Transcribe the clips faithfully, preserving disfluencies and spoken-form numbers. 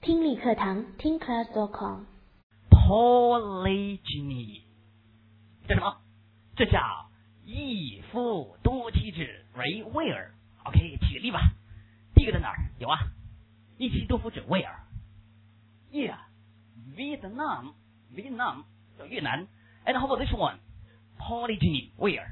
听力课堂听 class dot com。 polygyny 这什么？这叫一夫多妻制为 where。 OK， 举例吧。第一个在哪儿？有啊，一妻多夫制 where？ Yeah， Vietnam Vietnam 叫越南。 And how about this one? Polygyny where?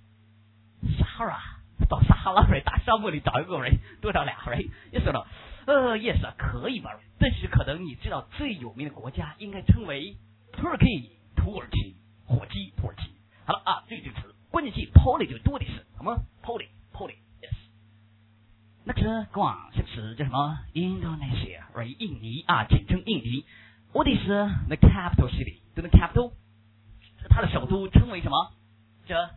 Sahara， 到撒哈拉人大沙漠里找一个人，多找俩人。Yes or no？ 呃 ，Yes， 可以吧？但是可能你知道最有名的国家应该称为 Turkey， 土耳其，火鸡，土耳其。好了啊，这个词关键词 poly 就多的是，好吗 ？Poly poly yes。那这广这个词叫什么 ？Indonesia， 为印尼啊，简称印尼。What is the capital city？ 对不对 ？Capital， 它的首都称为什么？这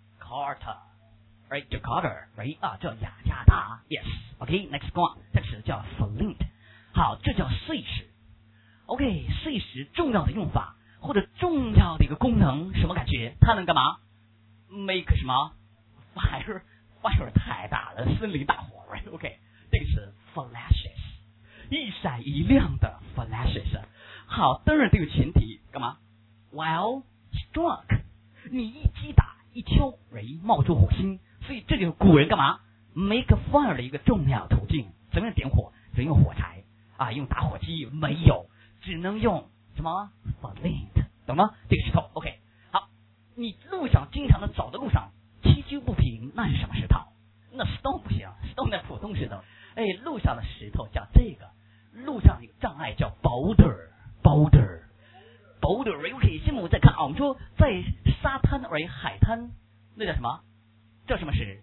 Jakarta。Right, Jakarta, right 啊，叫雅加达 ，yes。OK，next、okay, one， 这个词叫 flint， 好，这叫碎石。OK， 碎石重要的用法或者重要的一个功能，什么感觉？它能干嘛 ？Make 什么 ？Fire， fire 太大了，森林大火 ，right？OK，、okay, 这个词 flashes， 一闪一亮的 flashes。好，当然这个前提干嘛 ？While struck， 你一击打一敲，人冒出火星。所以这就是古人干嘛 make fire 的一个重要途径。怎么样点火？只能用火柴啊，用打火机没有，只能用什么 flint， 懂吗？这个石头 OK。 好，你路上经常的走的路上崎岖不平，那是什么石头？那 stone 不行， stone 那普通石头。哎，路上的石头叫这个，路上有障碍叫 boulder boulder boulder OK。 现在我们再看啊，我们说在沙滩而海滩那叫什么？这什么石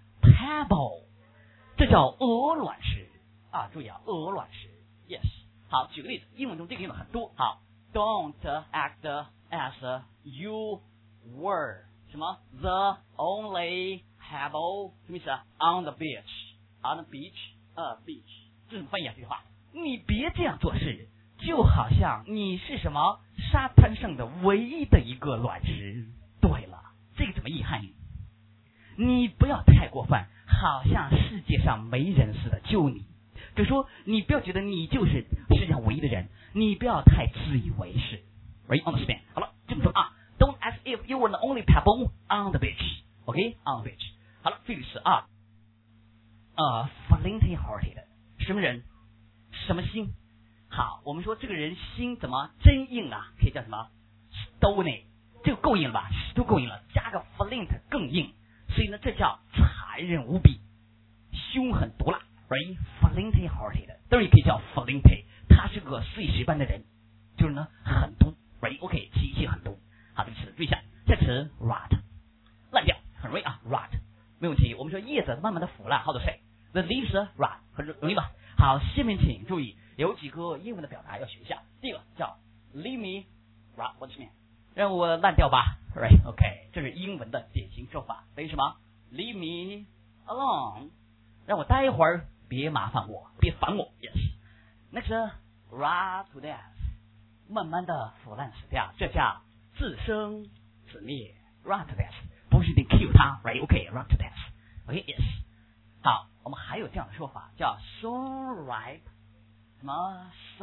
？Pebble， 这叫鹅卵石啊！注意啊，鹅卵石 ，yes。好，举个例子，英文中这个用的很多。好 ，Don't act as you were 什么 the only pebble 什么意思啊 ？On the beach，on the beach， 呃 beach， 这怎么翻译啊？这句话，你别这样做事，就好像你是什么沙滩上的唯一的一个卵石。对了，这个怎么意涵？你不要太过分，好像世界上没人似的，就你。就说你不要觉得你就是世界上唯一的人，你不要太自以为是。Right understand？ 好了，这么说啊 ，Don't as if you were the only pebble on the beach。OK，on、okay? the beach。好了，这里是啊，呃 ，flinty-hearted， 什么人？什么心？好，我们说这个人心怎么真硬啊？可以叫什么 ？stony， 这个够硬了吧？都够硬了，加个 flint 更硬。所以呢，这叫残忍无比，凶狠毒辣 ，right？ Flinty-hearted， 当然也可以叫 flinty， 他是个碎石般的人，就是呢狠毒 ，right？OK， 脾气很毒。好，这个词注意一下，这个词 rot， 烂掉，很容易啊 ，rot， 没问题。我们说叶子慢慢的腐烂，how to say？The leaves rot， 很容易吧？好，下面请注意，有几个英文的表达要学一下。第一个叫 leave me rot， 我什么？让我烂掉吧 ，right？ OK， 这是英文的典型说法，等于什么 ？Leave me alone， 让我待一会儿，别麻烦我，别烦我。Yes。Next， rot to death， 慢慢的腐烂死掉，这叫自生自灭 ，rot to death， 不是你 kill 他 ，right？OK，rot、okay, to death。OK，yes、okay,。好，我们还有这样的说法，叫 so ripe， 什么 so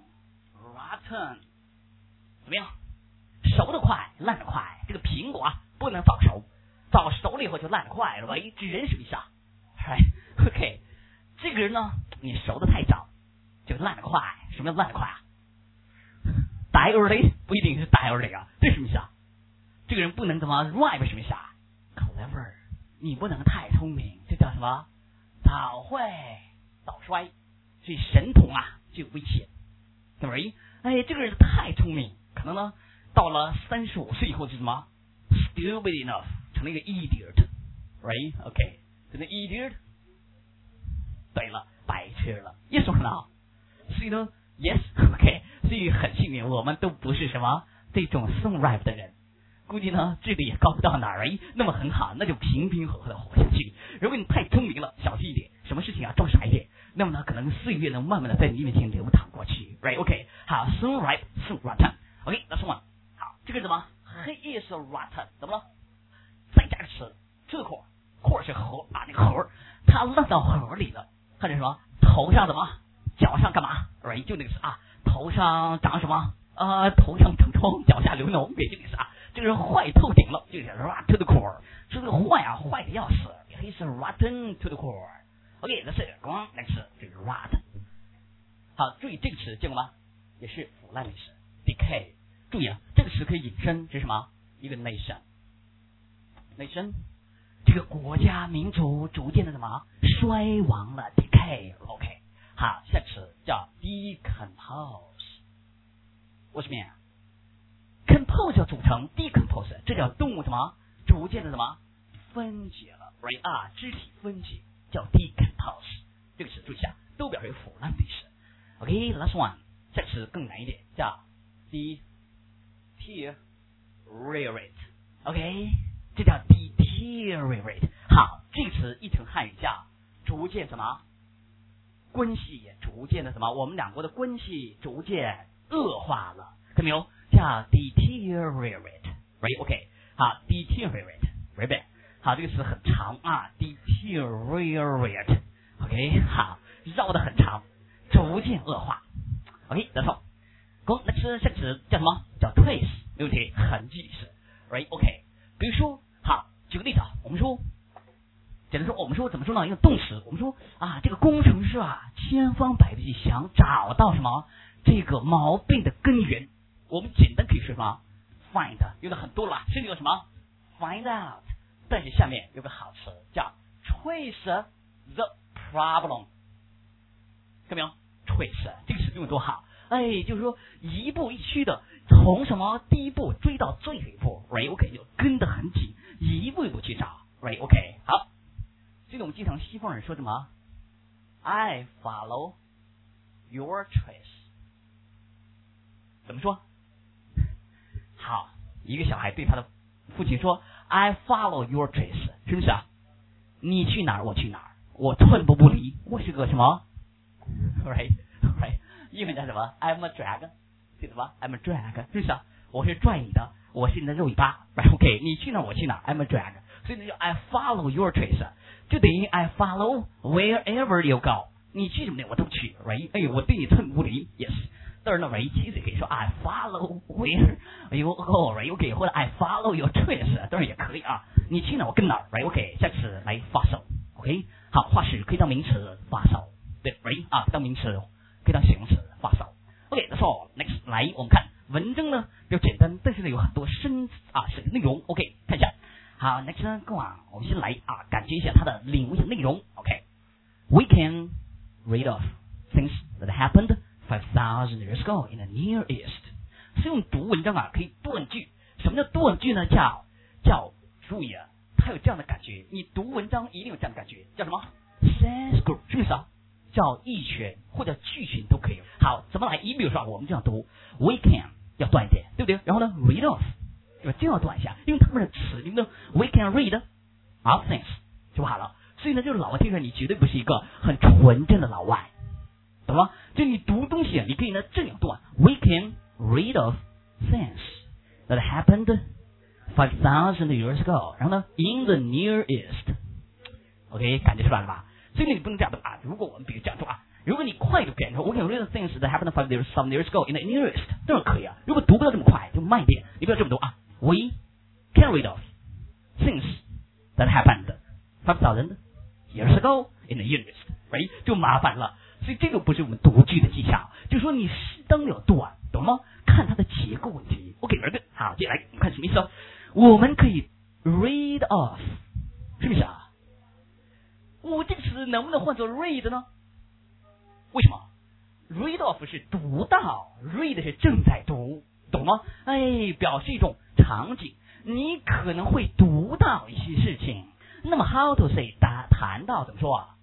rotten， 怎么样？熟得快，烂得快。这个苹果啊，不能早熟，早熟了以后就烂得快了。喂，指人什么意思啊 ？Right？OK， 这个人呢，你熟得太早，就烂得快。什么叫烂得快啊 ？Die early 不一定是 die early 啊，这什么意思啊？这个人不能怎么 ripe 什么意思啊 ？Clever， 你不能太聪明，这叫什么？早会早衰。所以神童啊就有危险，对不对？哎，这个人太聪明，可能呢。到了三十五岁以后是什么 ？Stupid enough， 成了一个 idiot，right？OK，、okay. 成了 idiot， 对了，白痴了。Yes or no？ 所以呢 ，yes，OK，、okay. 所以很幸运，我们都不是什么这种 so ripe 的人。估计呢，智力也高不到哪儿，哎，那么很好，那就平平和和的活下去。如果你太聪明了，小心一点，什么事情啊装傻一点，那么呢，可能岁月能慢慢的在你面前流淌过去 ，right？OK，、okay. 好 ，so ripe，so rotten。OK，that's one。这个什么 ？He is rotten， 怎么了？再加个词 ，to the core， core 是核啊，那个核，它烂到核里了。看见什么？头上怎么？脚上干嘛 ，right 就那个是啊，头上长什么？呃，头上长疮，脚下流脓，给这个是啊，这个是坏透顶了，就是 rot to the core， 说这个坏啊，坏的要死 ，he's rotten to the core。OK， 这是光那个是这个 rot。好，注意这个词见过吗？也是腐烂的意思 ，decay。注意啊，这个词可以引申，这是什么？一个 nation，nation， 这个国家民族逐渐的什么衰亡了 ，decay。OK， 好，下词叫 decompose。What's mean？ compose 要组成 ，decompose 这叫动物什么逐渐的什么分解了 ，right 啊，肢体分解叫 decompose。这个词注意一下，都表示腐烂的意思。OK，last one， 下词更难一点，叫 deteriorate。OK， 这叫 deteriorate。好，这个词译成汉语叫逐渐什么？关系也逐渐的什么？我们两国的关系逐渐恶化了，看没有？叫 deteriorate。Right？ OK， 好 ，deteriorate，right back。好，这个词很长啊 ，deteriorate。OK， 好，绕得很长。逐渐恶化 ，OK， that's all。好，那是下个词叫什么？叫 trace， 没问题，痕迹是 ，right？OK， 比如说，好，举个例子啊，我们说，简单说，我们说怎么说呢？一个动词，我们说啊，这个工程师啊，千方百计想找到什么这个毛病的根源，我们简单可以说什么 ？find， 有的很多了吧？这里有什么 ？find out， 但是下面有个好词叫 trace the problem。看没有 ？trace 这个词用的多好，哎，就是说一步一趋的从什么第一步追到最后一步 ，right？ OK， 就跟得很紧，一步一步去找 ，right？ OK， 好，这个我们经常西方人说什么 ？I follow your trace， 怎么说？好，一个小孩对他的父亲说 ：“I follow your trace， 是不是啊？你去哪儿我去哪儿，我寸步不离，我是个什么？” Right, right， 英文叫什么 ？I'm a drag， 记得吧 ？I'm a drag， 是不是啊？我是拽你的，我是你的肉尾巴 ，right？ OK， 你去哪我去哪 ，I'm a drag， 所以呢叫 I follow your trace， 就等于 I follow wherever you go， 你去什么地方我都去 ，right？ 哎，我对你寸步不离 ，yes。当然了 ，right， 其实可以说 I follow where you go，right？OK， 或者 I follow your trace， 当然也可以啊。你去哪我跟哪 ，right？OK， 下次来发手 ，OK， 好，化石可以当名词发手。对 ，right 啊，当名词，可以当形容词，发烧。OK，that's all。Next， 来，我们看文章呢比较简单，但是呢有很多深啊深内容。OK， 看一下。好 ，Next 呢，跟我我们先来啊，感觉一下它的领悟一下内容。OK，we can read off things that happened five thousand years ago in the Near East。所以我们读文章啊，可以断句。什么叫断句呢？叫叫注意啊，它有这样的感觉。你读文章一定有这样的感觉，叫什么 ？sense group， 是不是啊？叫意群或者句群都可以。好，怎么来？你比如说，我们这样读 ，we can 要断一点，对不对？然后呢 ，read off 对吧？这样断一下，因为他们的词，你们的 we can read off things 就好了。所以呢，就是老外听着你绝对不是一个很纯正的老外，懂吗？就你读东西，你可以呢这样断 ，we can read off things that happened five thousand years ago， 然后呢 ，in the Near East，OK， 感觉出来了吧？所以你不能这样读啊！如果我们比如这样读啊，如果你快读点，说 we can read the things that happened five years some years ago in the Near East， 当然可以啊。如果读不到这么快，就慢一点，你不要这么读啊。We can read off things that happened five thousand years ago in the Near East，right？ 就麻烦了。所以这个不是我们读句的技巧，就是说你适当的短，懂吗？看它的结构问题。OK， very good。好，接下来我们看什么意思哦？我们可以 read off， 是不是啊？我这个词能不能换作 read 呢？为什么 ？read off 是读到 ，read 是正在读，懂吗？哎，表示一种场景，你可能会读到一些事情。那么 how to say 谈谈到怎么说啊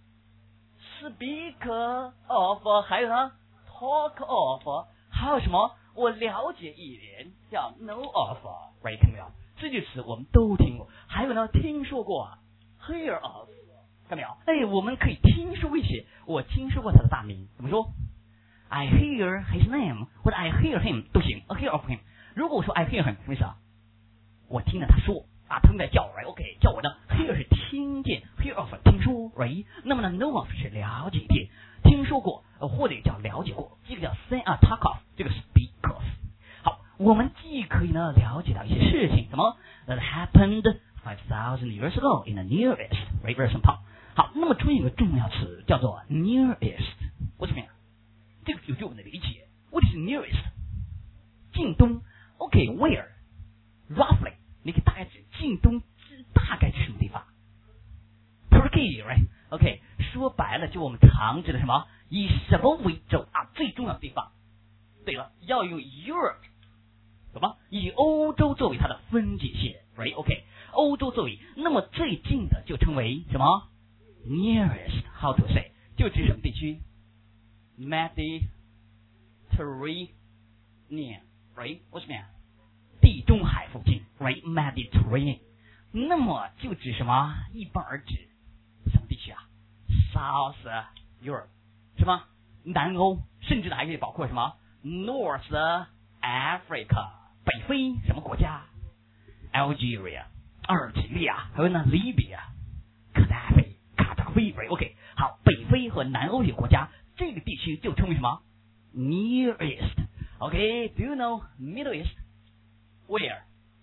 ？speak of， 还有呢 talk of， 还有什么？我了解一点叫 know of，right 看到没有？这句词我们都听过，还有呢听说过 hear of。看到没有？哎，我们可以听说一些，我听说过他的大名，怎么说 ？I hear his name， 或者 I hear him 都行 ，I hear of him。如果我说 I hear him， 什么意思啊？我听着他说啊，他们在叫 ，right？OK， 叫我呢 ，hear 是听见 ，hear of 听说 ，right？ 那么呢 ，know of 是了解一点，听说过，呃，或者叫了解过，这个叫 say 啊 talk of 这个 speak of。好，我们既可以呢了解到一些事情，什么 that happened five thousand years ago in the Near East，right very simple。好，那么出现一个重要词叫做 Near East， 为什么呀？这个有句我们的理解 ，What is nearest？ 近东 ，OK，where？ Roughly， 你可以大概指近东大概是什么地方 ？Turkey，right？OK， 说白了，就我们常指的什么？以什么为轴啊？最重要的地方。对了，要用 Europe， 懂吗？以欧洲作为它的分界线 ，right？OK， 欧洲作为，那么最近的就称为什么 ？Nearest，how to say？ 就指什么地区 ？Mediterranean，right？ 为什么呀？地中海附近 ，right Mediterranean， 那么就指什么？一般而指什么地区啊 ？South Europe， 什么？南欧，甚至还可以包括什么 ？North Africa， 北非什么国家 ？Algeria， 阿尔及利亚，还有呢 Libya， 卡达菲，卡达菲 ，right？OK， 好，北非和南欧这些国家，这个地区就称为什么 ？Near East。OK，Do you know Middle East？Where?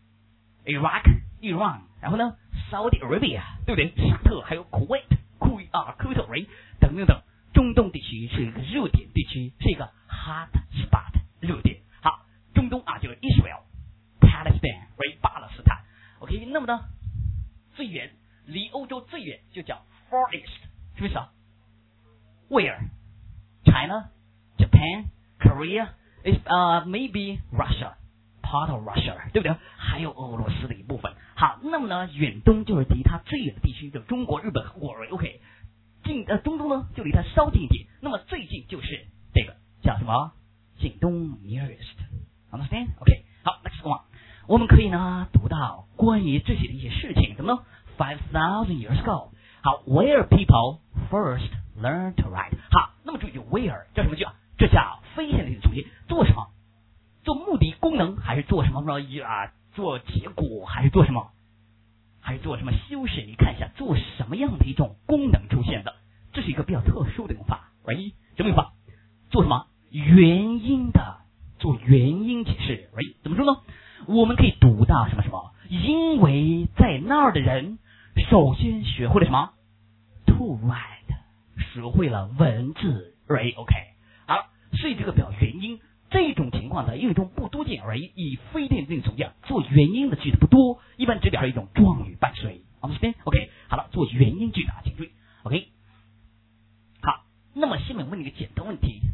Iraq, Iran， 然后呢 ，Saudi Arabia， 对不对？沙特，还有 Kuwait， 库啊 ，Kuwait， 等等等。中东地区是一个热点地区，是一个 hot spot 热点。好，中东啊，就是 Israel、Palestine， 巴勒斯坦。OK， 那么呢，最远离欧洲最远就叫 Far East， 什么意思啊 ？Where? China, Japan, Korea, is uh maybe Russia.Part of Russia， 对不对？还有俄罗斯的一部分。好，那么呢，远东就是离它最远的地区，就中国、日本、韩国。OK， 近呃中东呢就离它稍近一点。那么最近就是这个叫什么？近东 nearest。Understand？ OK， 好 ，next one， 我们可以呢读到关于这些的一些事情，怎么呢 ？Five thousand years ago， 好 ，where people first learn to write。好，那么注意 where 叫什么句啊？这叫非现在性主义，做什么？做目的功能还是做什么呢？啊，做结果还是做什么？还是做什么修饰？你看一下，做什么样的一种功能出现的？这是一个比较特殊的用法。right？ 什么用法？做什么？原因的，做原因解释。right？ 怎么说呢？我们可以读到什么什么？因为在那儿的人首先学会了什么 ？to write， 学会了文字。right？OK， 好，所以这个表原因。这种情况呢，用一种不多见而已，以非定定从样做原因的句子不多，一般只表示一种状语伴随。Understand？ OK， 好了，做原因句子啊，请注意。OK， 好，那么下面问你一个简单问题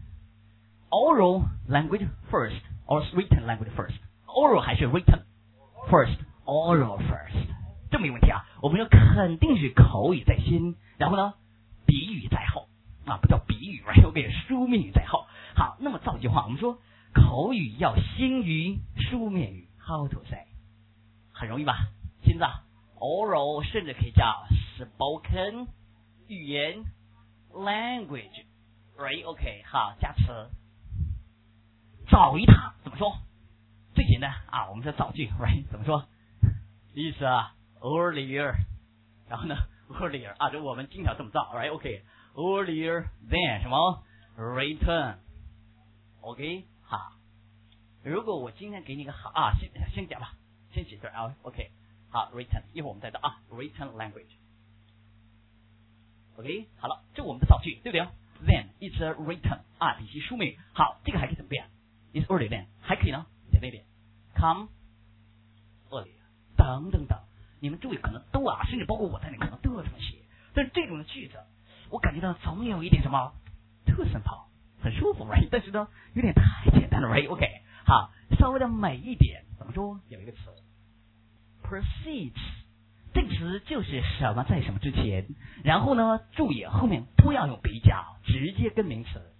：Oral language first or written language first？Oral 还是 written first？Oral first， 这没问题啊。我们说肯定是口语在先，然后呢，笔语在后啊，不叫笔语 ，right？OK， 书面语在后。好，那么造句话，我们说口语要先于书面语 ，how to say？ 很容易吧？现在 oral 甚至可以叫 spoken 语言 language，right？OK， 好，加词。早一趟怎么说？最简单啊，我们说造句 ，right？ 怎么说？意思啊 ，earlier， 然后呢 ，earlier 啊，这我们经常这么造 ，right？OK，earlier than 什么 ？return。OK， 好。如果我今天给你个好啊，先先讲吧，先写字啊。OK， 好 ，written， 一会儿我们再到啊 ，written language。OK， 好了，这我们的造句，对不对 ？Then it's a written 啊，比起书面语。好，这个还可以怎么变 ？It's earlier than， 还可以呢，简单一点 ，come earlier， 等等等。你们注意，可能都啊，甚至包括我在内，可能都要这么写。但是这种的句子，我感觉到总有一点什么特深跑。很舒服 ，right？ 但是呢，有点太简单了 ，right？OK，、okay, 好，稍微的美一点，怎么说？有一个词 ，proceeds， 这个词就是什么在什么之前，然后呢，注意后面不要用比较，直接跟名词